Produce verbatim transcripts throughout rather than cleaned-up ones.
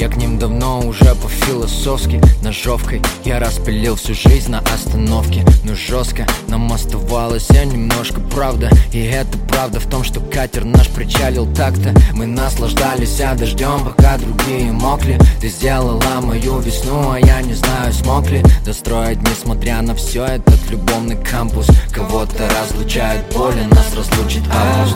Я к ним давно уже по-философски ножовкой я распилил всю жизнь на остановке. Но жестко нам оставалось немножко правда. И это правда в том, что катер наш причалил так-то. Мы наслаждались дождем, пока другие мокли. Ты сделала мою весну, а я не знаю, смог ли достроить, несмотря на все, этот любовный кампус. Кого-то разлучает боль, а нас разлучит август.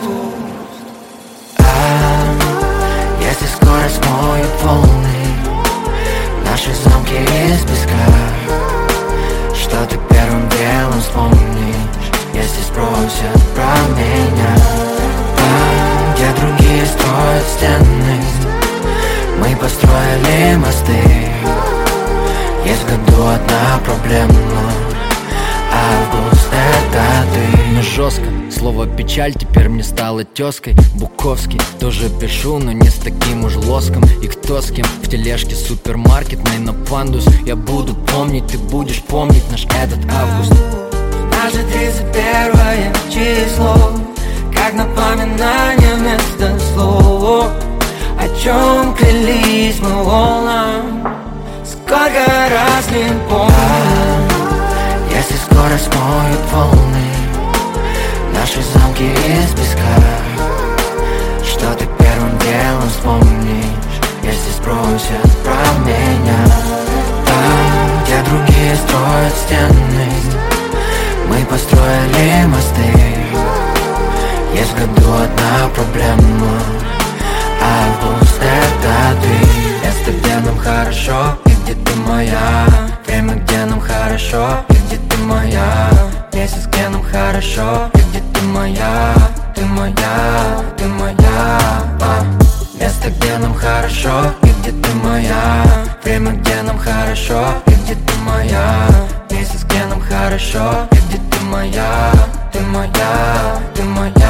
А если скоро смоют волны наши замки из песка, что ты первым делом вспомнишь, если спросят про меня? Там, где другие строят стены, мы построили мосты. Есть в году одна проблема: август — это ты. Но жестко, слово печаль теперь мне стало тезкой. Буковский тоже пишу, но не с таким уж лоском. И кто с кем в тележке супермаркетной на пандус. Я буду помнить, ты будешь помнить наш этот август. Наше тридцать первое число, как напоминание вместо слов. О чем клялись мы волнам, сколько раз не помню. А если скоро смоют волны наши замки из песка, что ты первым делом вспомнишь, если спросят про меня? Там, где другие строят стены, мы построили мосты. Есть в году одна проблема: август — это ты. Место, где нам хорошо, и где ты моя. Время, где нам хорошо, и где ты моя. Месяц, где нам хорошо, и где ты моя. Ты моя, ты моя. А. Место, где нам хорошо, и где ты моя. Время, где нам хорошо, и где ты моя. Месяц, где нам хорошо, и где ты моя. Ты моя, ты моя.